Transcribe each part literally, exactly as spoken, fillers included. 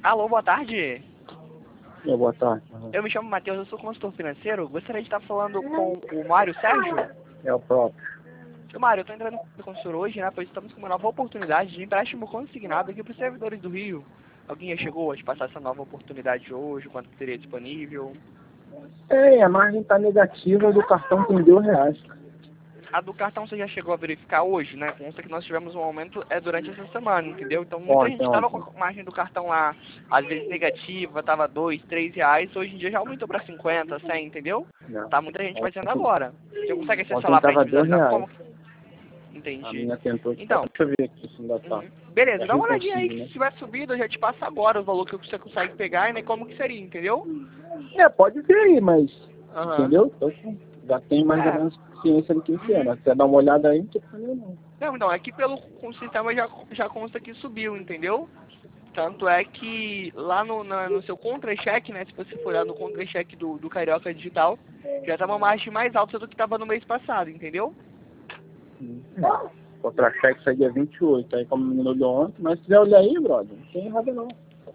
Alô, boa tarde. É, boa tarde. Uhum. Eu me chamo Matheus, eu sou consultor financeiro. Gostaria de estar falando com o Mário Sérgio. É o próprio. Seu Mário, eu estou entrando no consultor hoje, né? Pois estamos com uma nova oportunidade de empréstimo consignado aqui para os servidores do Rio. Alguém já chegou a te passar essa nova oportunidade hoje? Quanto teria disponível? É, a margem está negativa do cartão com dois reais. A do cartão você já chegou a verificar hoje, né? Consta que nós tivemos um aumento é, durante essa semana, entendeu? Então muita Ontem, gente estava com ontem. a margem do cartão lá, às vezes negativa, tava dois, três reais, hoje em dia já aumentou para cinquenta, cem, entendeu? Não. Tá muita gente fazendo Ontem, agora. Você consegue acessar ontem lá pra estava gente dois visualizar reais. como? A Entendi. minha tentou. Então, Deixa eu ver aqui se ainda tá. uhum. Beleza, É dá uma Rio olhadinha aí Consigo, que né? se tiver subido eu já te passo agora o valor que você consegue pegar e nem como que seria, entendeu? É, pode ver aí, mas. Aham. Entendeu? Então, já tem mais ou É. menos ciência do que que é. Uhum. Mas se você dar uma olhada aí, não tô falando não. Não, então, aqui pelo com o sistema já, já consta que subiu, entendeu? Tanto é que lá no, na- no seu contra-cheque, né, se você for olhar no contra-cheque do, do Carioca Digital, já tá uma margem mais alta do que estava no mês passado, entendeu? Hum. Contra-cheque sai dia vinte e oito. Aí como me olhou ontem, mas se quiser olhar aí, brother, não tem errado não.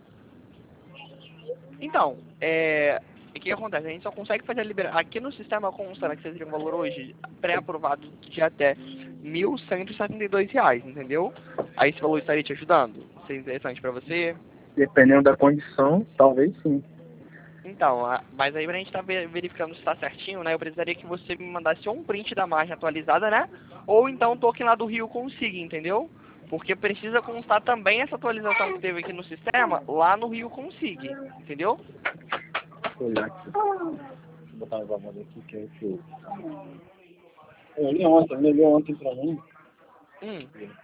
Então, é, o que acontece? A gente só consegue fazer a liberação. Aqui no sistema consta, né, que você teria um valor hoje pré-aprovado de até mil cento e setenta e dois reais, entendeu? Aí esse valor estaria te ajudando? Seria interessante para você? Dependendo da condição, talvez sim. Então, a- mas aí pra gente estar verificando se está certinho, né? Eu precisaria que você me mandasse ou um print da margem atualizada, né? Ou então o token lá do Rio Consiga, entendeu? Porque precisa constar também essa atualização que teve aqui no sistema lá no Rio Consiga, entendeu? Deixa eu olhar aqui. Deixa eu botar uma valor aqui que é que eu. Eu olhei ontem, ele olhou ontem pra mim. Hum.